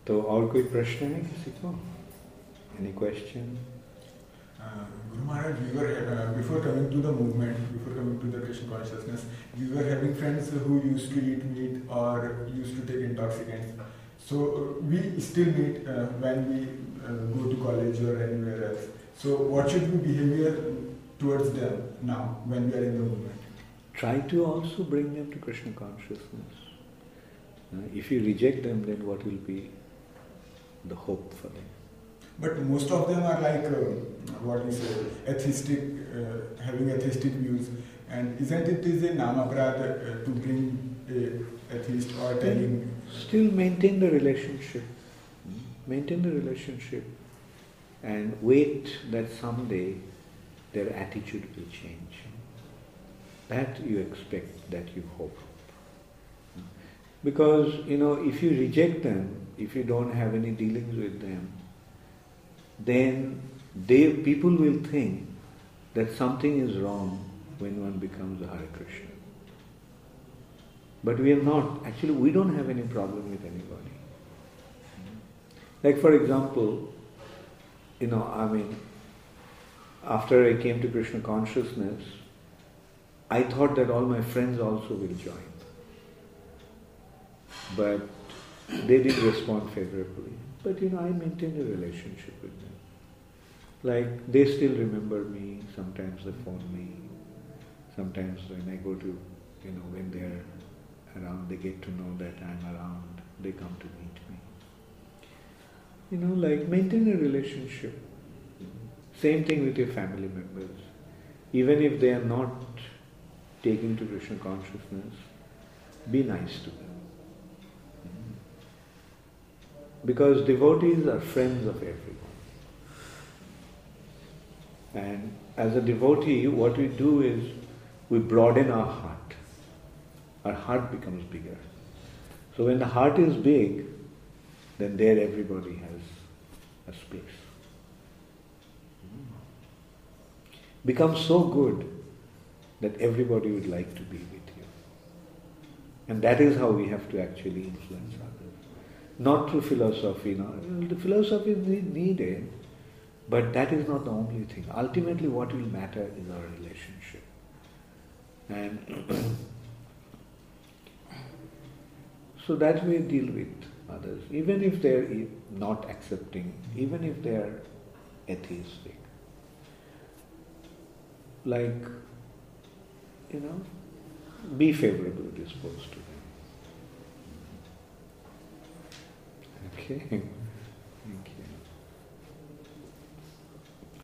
तो और कोई प्रश्न है किसी को? Any question? Guru Maharaj, we were before coming to the movement, before coming to the Krishna consciousness, we were having friends who used to eat meat or used to take intoxicants. So we still meet when we go to college or anywhere else. So what should be behavior towards them now when we are in the movement? Try to also bring them to Krishna consciousness. If you reject them, then what will be the hope for them? But most of them are like, what we say, atheistic, having atheistic views. And isn't it is a namaprad to bring a atheist or telling... Still maintain the relationship. Maintain the relationship and wait that someday their attitude will change. That you expect, that you hope. Because, if you reject them, if you don't have any dealings with them, then people will think that something is wrong when one becomes a Hare Krishna. But we are not. Actually, we don't have any problem with anybody. Like for example, after I came to Krishna consciousness, I thought that all my friends also will join. But they did respond favorably. But I maintained a relationship with them. Like they still remember me, sometimes they phone me, sometimes when I go to, when they're around, they get to know that I'm around, they come to meet me. Like maintain a relationship. Same thing with your family members. Even if they are not taking to Krishna consciousness, be nice to them. Because devotees are friends of everyone. And as a devotee, what we do is we broaden our heart. Our heart becomes bigger. So when the heart is big, then there everybody has a space. Becomes so good that everybody would like to be with you. And that is how we have to actually influence others. Not through philosophy. The philosophy is needed, but that is not the only thing. Ultimately what will matter is our relationship. And so that way deal with others, even if they are not accepting, even if they are atheistic. Like, be favorably disposed to them. Okay? Thank you.